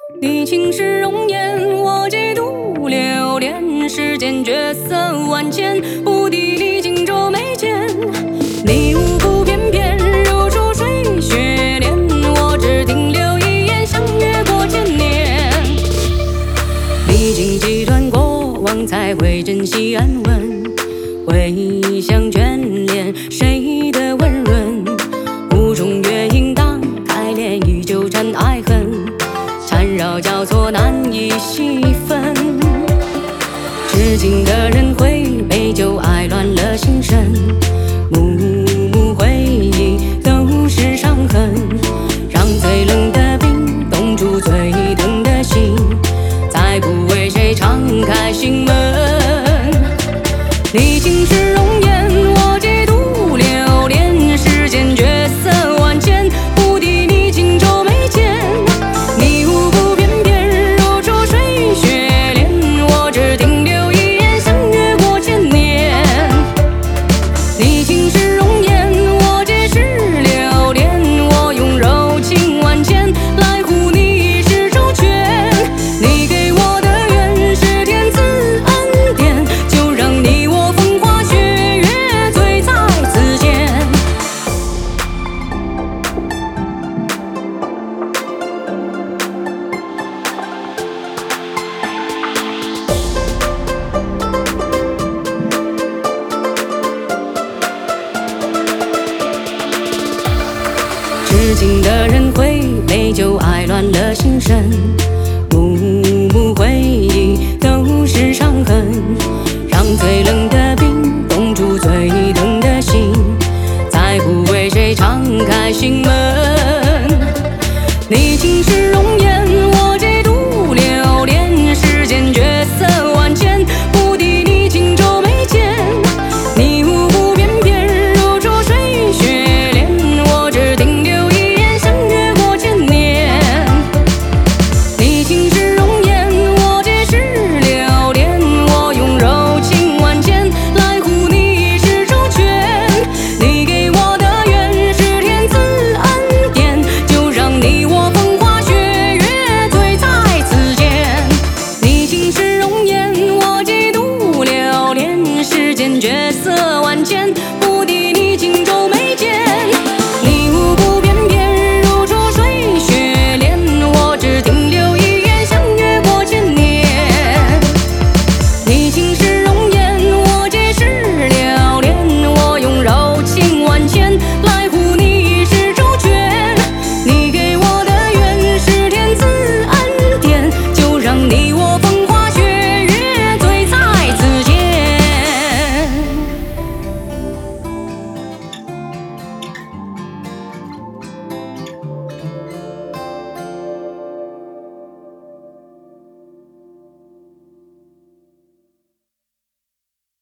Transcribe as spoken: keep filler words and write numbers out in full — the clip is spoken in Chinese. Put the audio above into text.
你轻视容颜，我嫉妒流连，世间绝色万千，不敌你荆州眉间。你无辜翩翩，如出水雪莲，我只停留一眼，相约过千年。历经几段过往，才会珍惜安稳，回想眷恋谁的温润，雾中月影荡开涟漪，纠缠爱恨，缠绕交错难以细分。痴情的人会杯酒爱乱了心神，幕幕回忆都是伤痕，让最冷的冰冻住最疼的心，再不为谁敞开心门。你轻视容颜，我嫉妒流连，世间绝色万千，不敌你荆州眉间。你无辜翩翩，如出水雪莲，我只停留一眼，相约过千年。你轻视容颜，我皆是流连，我用柔情万千来护你一世周全。你给我的愿是天赐恩典，就让你我风花雪月醉在此间。痴情的人会杯酒爱乱了心神，幕幕回忆都是伤痕，让最冷的冰冻住最疼的心，再不为谁敞开心门。你轻视容